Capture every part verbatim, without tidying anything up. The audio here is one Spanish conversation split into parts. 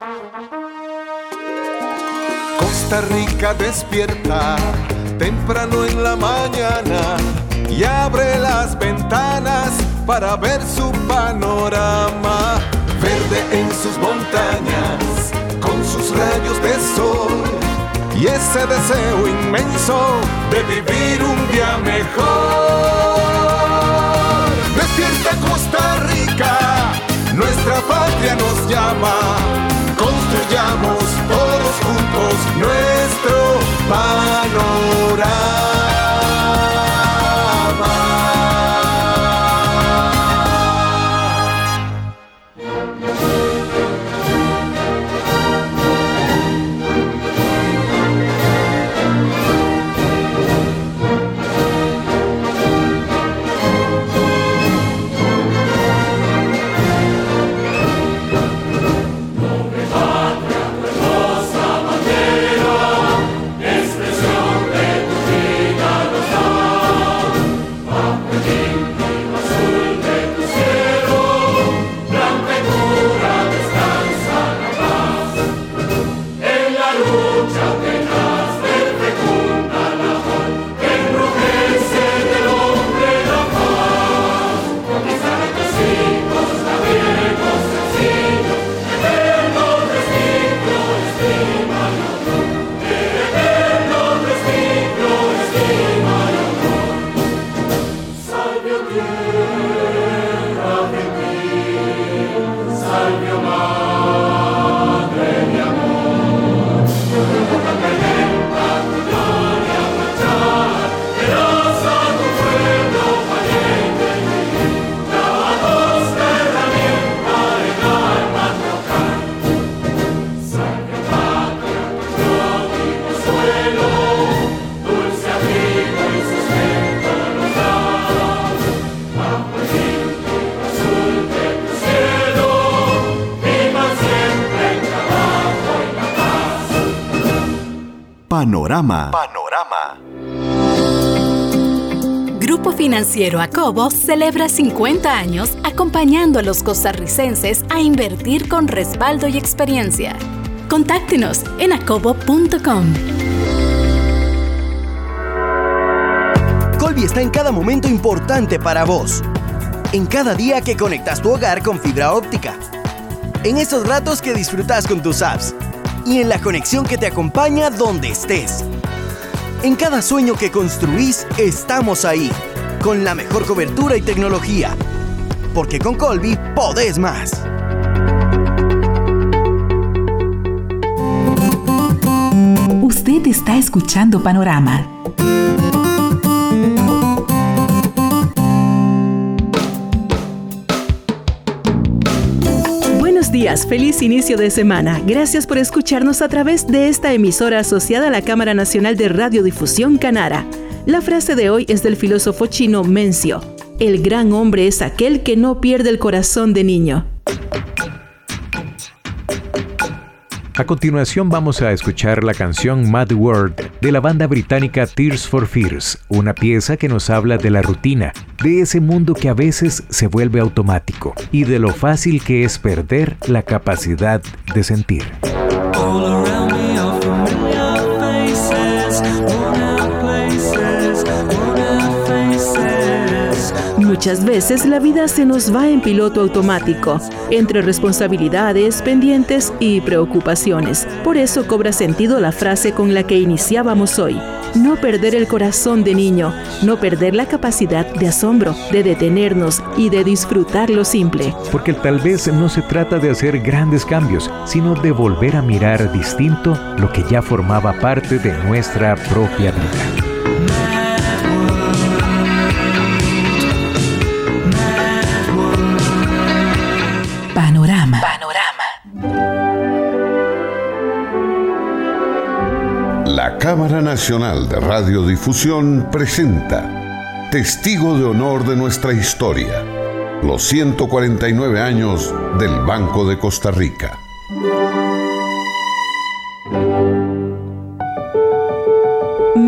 Costa Rica despierta temprano en la mañana y abre las ventanas para ver su panorama. Verde en sus montañas, con sus rayos de sol y ese deseo inmenso de vivir un día mejor. Despierta Costa Rica, nuestra patria nos llama. Construyamos todos juntos nuestro panorama. Panorama. Panorama. Grupo Financiero Acobo celebra cincuenta años acompañando a los costarricenses a invertir con respaldo y experiencia. Contáctenos en acobo punto com. Colby está en cada momento importante para vos. En cada día que conectas tu hogar con fibra óptica. En esos ratos que disfrutas con tus apps. Y en la conexión que te acompaña donde estés. En cada sueño que construís, estamos ahí, con la mejor cobertura y tecnología. Porque con Colby podés más. Usted está escuchando Panorama. Buenos días, feliz inicio de semana. Gracias por escucharnos a través de esta emisora asociada a la Cámara Nacional de Radiodifusión Canara. La frase de hoy es del filósofo chino Mencio. El gran hombre es aquel que no pierde el corazón de niño. A continuación vamos a escuchar la canción Mad World de la banda británica Tears for Fears, una pieza que nos habla de la rutina, de ese mundo que a veces se vuelve automático y de lo fácil que es perder la capacidad de sentir. Muchas veces la vida se nos va en piloto automático, entre responsabilidades, pendientes y preocupaciones. Por eso cobra sentido la frase con la que iniciábamos hoy. No perder el corazón de niño, no perder la capacidad de asombro, de detenernos y de disfrutar lo simple. Porque tal vez no se trata de hacer grandes cambios, sino de volver a mirar distinto lo que ya formaba parte de nuestra propia vida. Panorama. Panorama. La Cámara Nacional de Radiodifusión presenta Testigo de Honor de nuestra historia, los ciento cuarenta y nueve años del Banco de Costa Rica.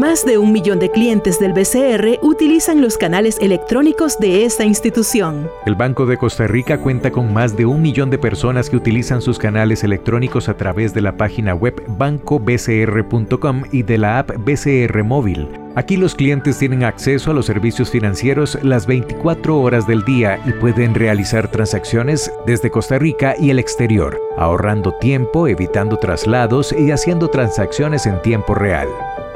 Más de un millón de clientes del B C R utilizan los canales electrónicos de esta institución. El Banco de Costa Rica cuenta con más de un millón de personas que utilizan sus canales electrónicos a través de la página web banco b c r punto com y de la app B C R Móvil. Aquí los clientes tienen acceso a los servicios financieros las veinticuatro horas del día y pueden realizar transacciones desde Costa Rica y el exterior, ahorrando tiempo, evitando traslados y haciendo transacciones en tiempo real.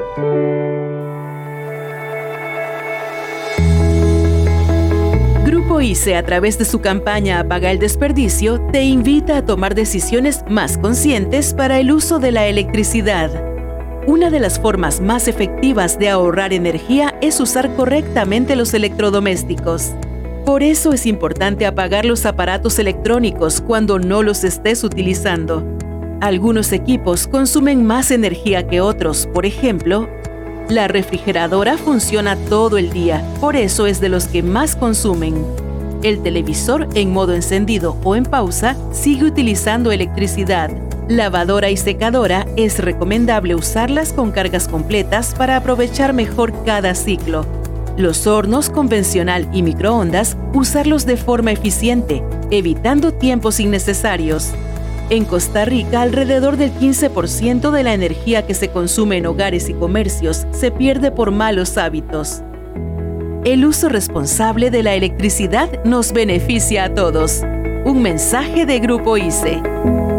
Grupo I C E, a través de su campaña Apaga el Desperdicio, te invita a tomar decisiones más conscientes para el uso de la electricidad. Una de las formas más efectivas de ahorrar energía es usar correctamente los electrodomésticos. Por eso es importante apagar los aparatos electrónicos cuando no los estés utilizando. Algunos equipos consumen más energía que otros. Por ejemplo, la refrigeradora funciona todo el día, por eso es de los que más consumen. El televisor, en modo encendido o en pausa, sigue utilizando electricidad. Lavadora y secadora, es recomendable usarlas con cargas completas para aprovechar mejor cada ciclo. Los hornos convencional y microondas, usarlos de forma eficiente, evitando tiempos innecesarios. En Costa Rica, alrededor del quince por ciento de la energía que se consume en hogares y comercios se pierde por malos hábitos. El uso responsable de la electricidad nos beneficia a todos. Un mensaje de Grupo I C E.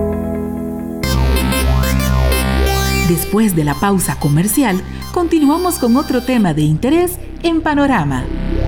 Después de la pausa comercial, continuamos con otro tema de interés en Panorama.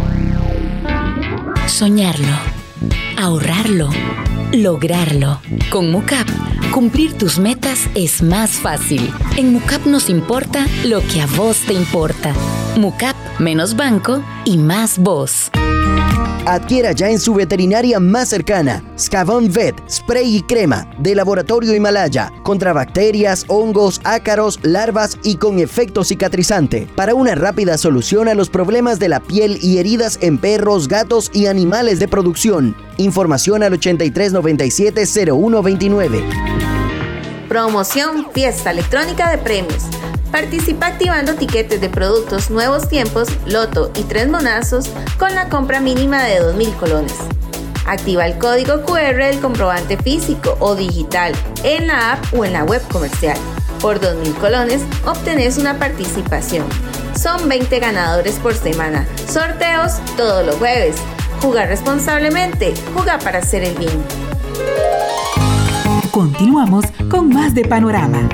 Soñarlo, ahorrarlo, lograrlo. Con MUCAP, cumplir tus metas es más fácil. En MUCAP nos importa lo que a vos te importa. MUCAP, menos banco y más vos. Adquiera ya en su veterinaria más cercana Scavon Vet, spray y crema de Laboratorio Himalaya contra bacterias, hongos, ácaros, larvas y con efecto cicatrizante para una rápida solución a los problemas de la piel y heridas en perros, gatos y animales de producción. Información al ochenta y tres noventa y siete cero uno veintinueve. Promoción Fiesta Electrónica de Premios. Participa activando tiquetes de productos Nuevos Tiempos, Loto y Tres Monazos con la compra mínima de dos mil colones. Activa el código cu erre del comprobante físico o digital en la app o en la web comercial. Por dos mil colones obtenés una participación. Son veinte ganadores por semana. Sorteos todos los jueves. Jugar responsablemente. Juega para hacer el bien. Continuamos con más de Panorama.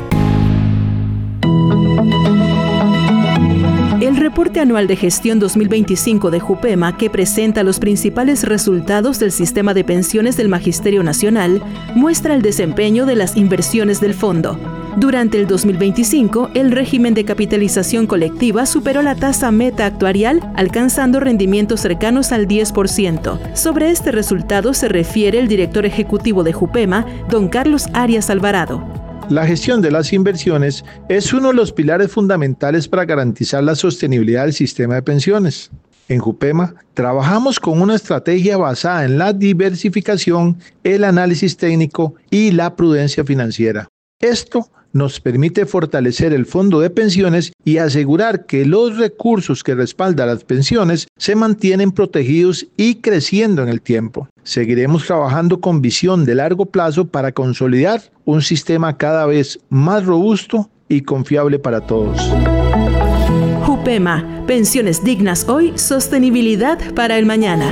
El reporte anual de gestión dos mil veinticinco de JUPEMA, que presenta los principales resultados del sistema de pensiones del Magisterio Nacional, muestra el desempeño de las inversiones del fondo. Durante el dos mil veinticinco, el régimen de capitalización colectiva superó la tasa meta actuarial, alcanzando rendimientos cercanos al diez por ciento. Sobre este resultado se refiere el director ejecutivo de JUPEMA, don Carlos Arias Alvarado. La gestión de las inversiones es uno de los pilares fundamentales para garantizar la sostenibilidad del sistema de pensiones. En JUPEMA trabajamos con una estrategia basada en la diversificación, el análisis técnico y la prudencia financiera. Esto nos permite fortalecer el fondo de pensiones y asegurar que los recursos que respaldan las pensiones se mantienen protegidos y creciendo en el tiempo. Seguiremos trabajando con visión de largo plazo para consolidar un sistema cada vez más robusto y confiable para todos. JUPEMA, pensiones dignas hoy, sostenibilidad para el mañana.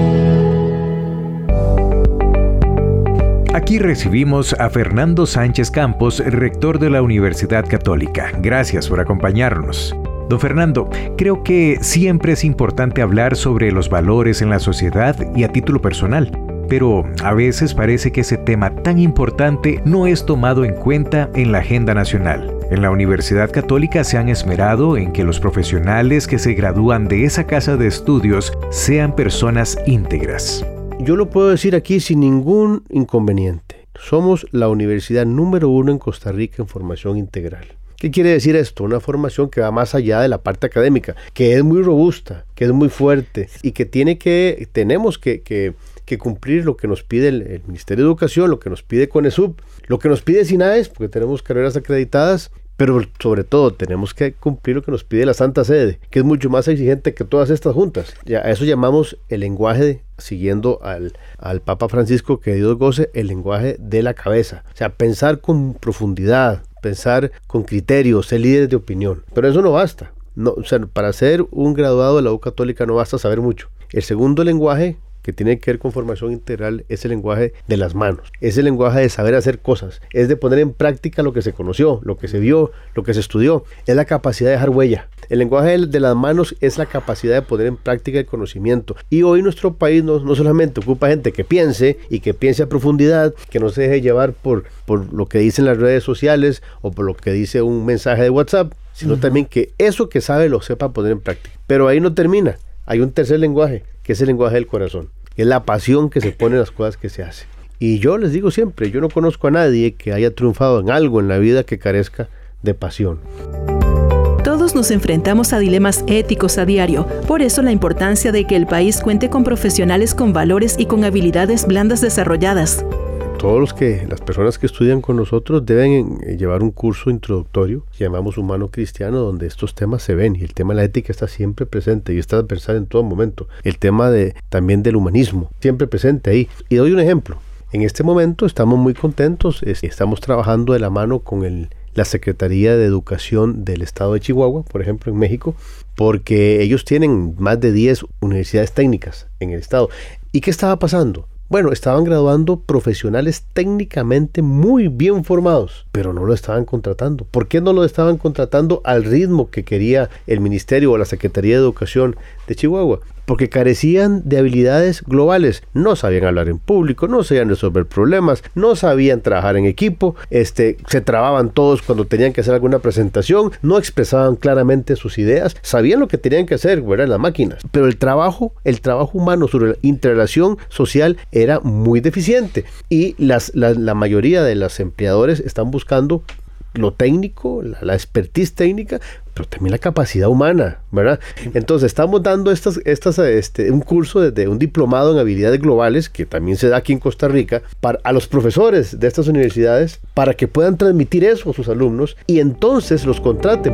Aquí recibimos a Fernando Sánchez Campos, rector de la Universidad Católica. Gracias por acompañarnos. Don Fernando, creo que siempre es importante hablar sobre los valores en la sociedad y a título personal, pero a veces parece que ese tema tan importante no es tomado en cuenta en la agenda nacional. En la Universidad Católica se han esmerado en que los profesionales que se gradúan de esa casa de estudios sean personas íntegras. Yo lo puedo decir aquí sin ningún inconveniente. Somos la universidad número uno en Costa Rica en formación integral. ¿Qué quiere decir esto? Una formación que va más allá de la parte académica, que es muy robusta, que es muy fuerte y que tiene que, tenemos que, que, que cumplir lo que nos pide el, el Ministerio de Educación, lo que nos pide CONESUB, lo que nos pide SINAES, porque tenemos carreras acreditadas, pero sobre todo tenemos que cumplir lo que nos pide la Santa Sede, que es mucho más exigente que todas estas juntas. Ya, a eso llamamos el lenguaje, de, siguiendo al, al Papa Francisco, que Dios goce, el lenguaje de la cabeza. O sea, pensar con profundidad, pensar con criterio, ser líderes de opinión. Pero eso no basta. No, o sea, para ser un graduado de la U Católica no basta saber mucho. El segundo lenguaje, que tiene que ver con formación integral, es el lenguaje de las manos, es el lenguaje de saber hacer cosas, es de poner en práctica lo que se conoció, lo que se vio, lo que se estudió, es la capacidad de dejar huella. El lenguaje de las manos es la capacidad de poner en práctica el conocimiento, y hoy nuestro país no, no solamente ocupa gente que piense y que piense a profundidad, que no se deje llevar por, por lo que dicen las redes sociales o por lo que dice un mensaje de WhatsApp, sino uh-huh. también que eso que sabe lo sepa poner en práctica. Pero ahí no termina. Hay un tercer lenguaje, que es el lenguaje del corazón. Es la pasión que se pone en las cosas que se hacen. Y yo les digo siempre, yo no conozco a nadie que haya triunfado en algo en la vida que carezca de pasión. Todos nos enfrentamos a dilemas éticos a diario, por eso la importancia de que el país cuente con profesionales con valores y con habilidades blandas desarrolladas. Todos los que, las personas que estudian con nosotros deben llevar un curso introductorio, que llamamos Humano Cristiano, donde estos temas se ven, y el tema de la ética está siempre presente, y está a pensar en todo momento. El tema de, también del humanismo, siempre presente ahí. Y doy un ejemplo. En este momento estamos muy contentos, estamos trabajando de la mano con el, la Secretaría de Educación del Estado de Chihuahua, por ejemplo, en México, porque ellos tienen más de diez universidades técnicas en el estado. ¿Y qué estaba pasando? Bueno, estaban graduando profesionales técnicamente muy bien formados, pero no lo estaban contratando. ¿Por qué no lo estaban contratando al ritmo que quería el Ministerio o la Secretaría de Educación de Chihuahua? Porque carecían de habilidades globales. No sabían hablar en público, no sabían resolver problemas, no sabían trabajar en equipo, este, se trababan todos cuando tenían que hacer alguna presentación, no expresaban claramente sus ideas, sabían lo que tenían que hacer, ¿verdad? En las máquinas. Pero el trabajo, el trabajo humano sobre la interrelación social era muy deficiente. Y las, la, la mayoría de los empleadores están buscando lo técnico, la, la expertise técnica, pero también la capacidad humana, ¿verdad? Entonces estamos dando estas, estas, este, un curso de, de un diplomado en habilidades globales, que también se da aquí en Costa Rica, para, a los profesores de estas universidades, para que puedan transmitir eso a sus alumnos y entonces los contraten.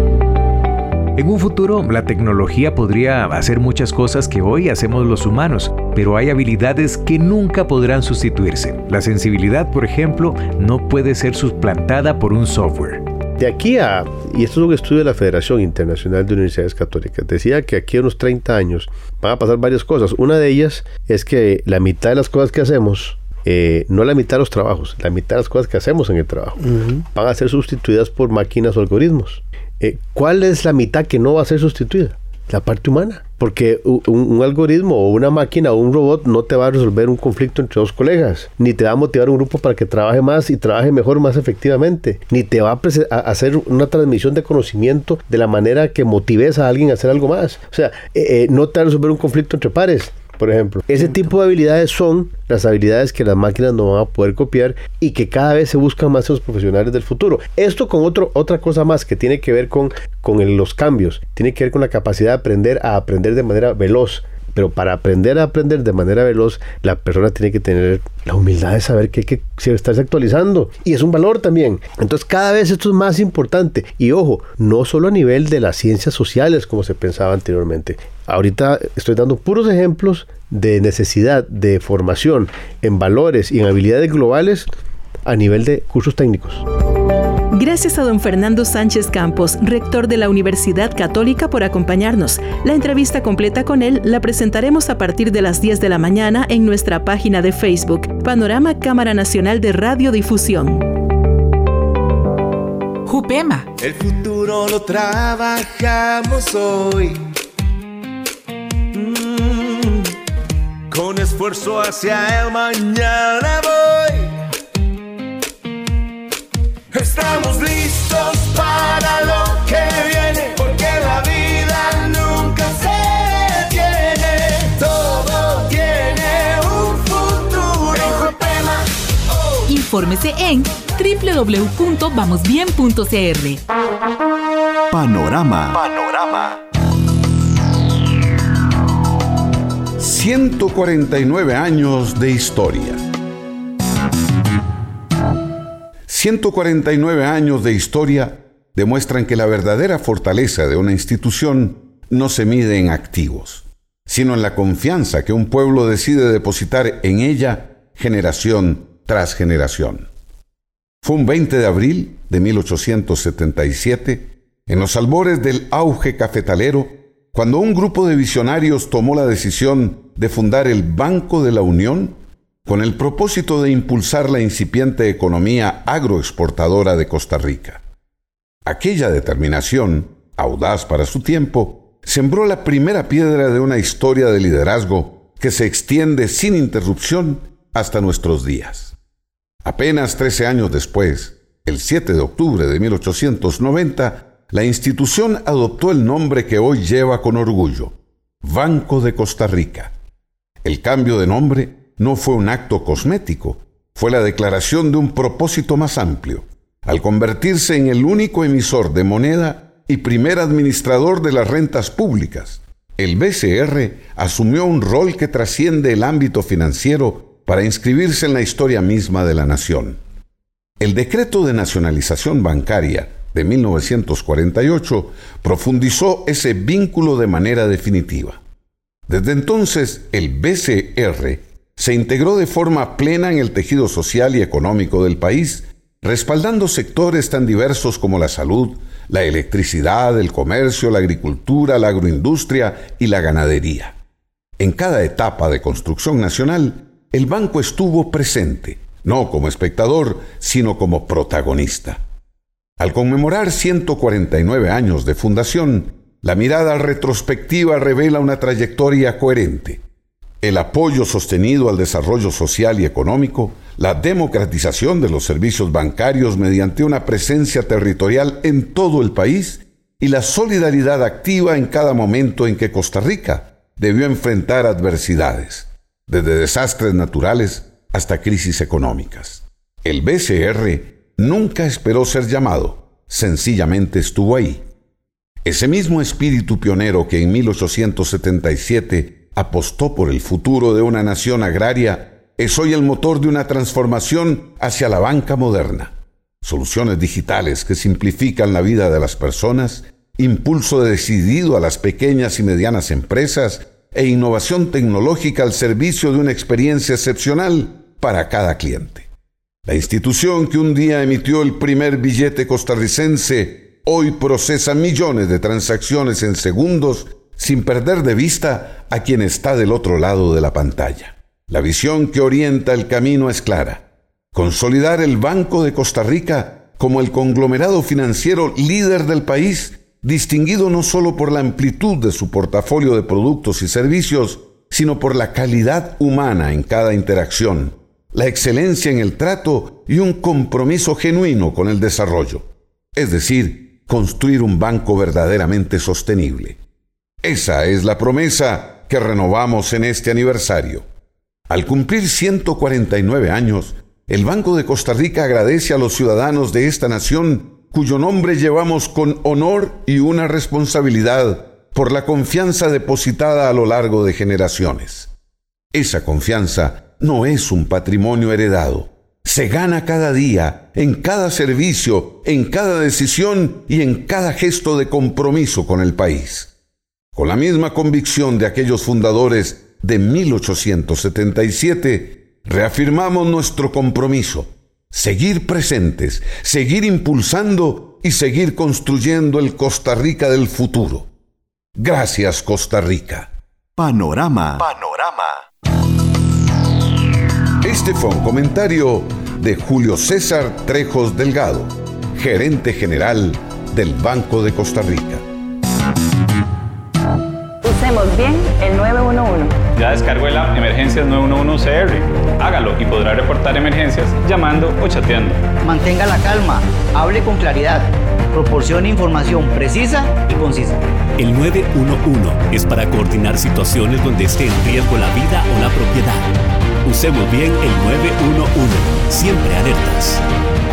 En un futuro, la tecnología podría hacer muchas cosas que hoy hacemos los humanos, pero hay habilidades que nunca podrán sustituirse. La sensibilidad, por ejemplo, no puede ser suplantada por un software. De aquí a, y esto es un estudio de la Federación Internacional de Universidades Católicas, decía que aquí a unos treinta años van a pasar varias cosas. Una de ellas es que la mitad de las cosas que hacemos, eh, no la mitad de los trabajos, la mitad de las cosas que hacemos en el trabajo, uh-huh. van a ser sustituidas por máquinas o algoritmos. Eh, ¿Cuál es la mitad que no va a ser sustituida? La parte humana. Porque un, un algoritmo o una máquina o un robot no te va a resolver un conflicto entre dos colegas, ni te va a motivar un grupo para que trabaje más y trabaje mejor, más efectivamente, ni te va a, prese- a hacer una transmisión de conocimiento de la manera que motives a alguien a hacer algo más. O sea, eh, eh, no te va a resolver un conflicto entre pares, por ejemplo. Ese tipo de habilidades son las habilidades que las máquinas no van a poder copiar y que cada vez se buscan más en los profesionales del futuro. Esto con otro, otra cosa más que tiene que ver con, con el, los cambios, tiene que ver con la capacidad de aprender a aprender de manera veloz. Pero para aprender a aprender de manera veloz, la persona tiene que tener la humildad de saber que hay que estarse actualizando. Y es un valor también. Entonces cada vez esto es más importante. Y ojo, no solo a nivel de las ciencias sociales como se pensaba anteriormente. Ahorita estoy dando puros ejemplos de necesidad de formación en valores y en habilidades globales a nivel de cursos técnicos. Gracias a don Fernando Sánchez Campos, rector de la Universidad Católica, por acompañarnos. La entrevista completa con él la presentaremos a partir de las diez de la mañana en nuestra página de Facebook, Panorama Cámara Nacional de Radiodifusión. Jupema. El futuro lo trabajamos hoy. Mm, con esfuerzo hacia el mañana voy. Estamos listos para lo que viene, porque la vida nunca se detiene. Todo tiene un futuro. En Jupema. Oh. Infórmese en doble u doble u doble u punto vamos bien punto c r. Panorama. Panorama. ciento cuarenta y nueve años de historia. ciento cuarenta y nueve años de historia demuestran que la verdadera fortaleza de una institución no se mide en activos, sino en la confianza que un pueblo decide depositar en ella generación tras generación. Fue un veinte de abril de mil ochocientos setenta y siete, en los albores del auge cafetalero, cuando un grupo de visionarios tomó la decisión de fundar el Banco de la Unión con el propósito de impulsar la incipiente economía agroexportadora de Costa Rica. Aquella determinación, audaz para su tiempo, sembró la primera piedra de una historia de liderazgo que se extiende sin interrupción hasta nuestros días. Apenas trece años después, el siete de octubre de mil ochocientos noventa, la institución adoptó el nombre que hoy lleva con orgullo, Banco de Costa Rica. El cambio de nombre no fue un acto cosmético, fue la declaración de un propósito más amplio, al convertirse en el único emisor de moneda y primer administrador de las rentas públicas. El B C R asumió un rol que trasciende el ámbito financiero para inscribirse en la historia misma de la nación. El decreto de nacionalización bancaria de mil novecientos cuarenta y ocho profundizó ese vínculo de manera definitiva. Desde entonces, el B C R se integró de forma plena en el tejido social y económico del país, respaldando sectores tan diversos como la salud, la electricidad, el comercio, la agricultura, la agroindustria y la ganadería. En cada etapa de construcción nacional, el banco estuvo presente, no como espectador, sino como protagonista. Al conmemorar ciento cuarenta y nueve años de fundación, la mirada retrospectiva revela una trayectoria coherente. El apoyo sostenido al desarrollo social y económico, la democratización de los servicios bancarios mediante una presencia territorial en todo el país y la solidaridad activa en cada momento en que Costa Rica debió enfrentar adversidades, desde desastres naturales hasta crisis económicas. El B C R nunca esperó ser llamado, sencillamente estuvo ahí. Ese mismo espíritu pionero que en mil ochocientos setenta y siete apostó por el futuro de una nación agraria es hoy el motor de una transformación hacia la banca moderna. Soluciones digitales que simplifican la vida de las personas, impulso decidido a las pequeñas y medianas empresas e innovación tecnológica al servicio de una experiencia excepcional para cada cliente. La institución que un día emitió el primer billete costarricense hoy procesa millones de transacciones en segundos sin perder de vista a quien está del otro lado de la pantalla. La visión que orienta el camino es clara: consolidar el Banco de Costa Rica como el conglomerado financiero líder del país, distinguido no solo por la amplitud de su portafolio de productos y servicios, sino por la calidad humana en cada interacción, la excelencia en el trato y un compromiso genuino con el desarrollo. Es decir, construir un banco verdaderamente sostenible. Esa es la promesa que renovamos en este aniversario. Al cumplir ciento cuarenta y nueve años, el Banco de Costa Rica agradece a los ciudadanos de esta nación, cuyo nombre llevamos con honor y una responsabilidad por la confianza depositada a lo largo de generaciones. Esa confianza no es un patrimonio heredado. Se gana cada día, en cada servicio, en cada decisión y en cada gesto de compromiso con el país. Con la misma convicción de aquellos fundadores de mil ochocientos setenta y siete, reafirmamos nuestro compromiso: seguir presentes, seguir impulsando y seguir construyendo el Costa Rica del futuro. Gracias, Costa Rica. Panorama. Panorama. Este fue un comentario de Julio César Trejos Delgado, gerente general del Banco de Costa Rica. Usemos bien el nueve uno uno. Ya descargó el app Emergencias nueve uno uno C R. Hágalo y podrá reportar emergencias llamando o chateando. Mantenga la calma, hable con claridad, proporcione información precisa y concisa. El nueve uno uno es para coordinar situaciones donde esté en riesgo la vida o la propiedad. Usemos bien el nueve uno uno, siempre alertas.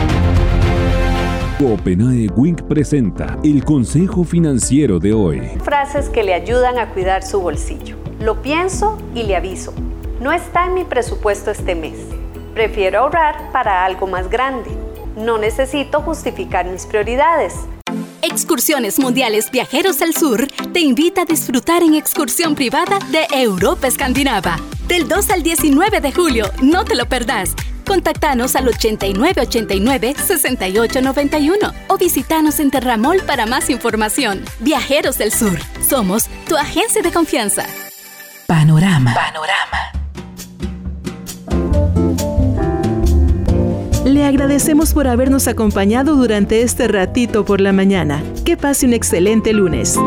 Copenae Wink presenta el consejo financiero de hoy. Frases que le ayudan a cuidar su bolsillo. Lo pienso y le aviso. No está en mi presupuesto este mes. Prefiero ahorrar para algo más grande. No necesito justificar mis prioridades. Excursiones Mundiales Viajeros al Sur te invita a disfrutar en excursión privada de Europa Escandinava. Del dos al diecinueve de julio, no te lo perdás. Contáctanos al ochenta y nueve ochenta y nueve, sesenta y ocho noventa y uno o visítanos en Terramol para más información. Viajeros del Sur, somos tu agencia de confianza. Panorama. Panorama. Le agradecemos por habernos acompañado durante este ratito por la mañana. Que pase un excelente lunes.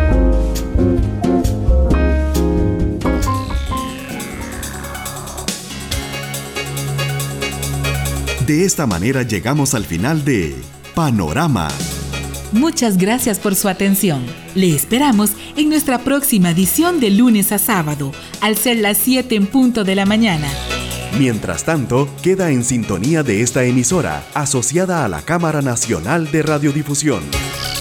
De esta manera llegamos al final de Panorama. Muchas gracias por su atención. Le esperamos en nuestra próxima edición de lunes a sábado, al ser las siete en punto de la mañana. Mientras tanto, queda en sintonía de esta emisora, asociada a la Cámara Nacional de Radiodifusión.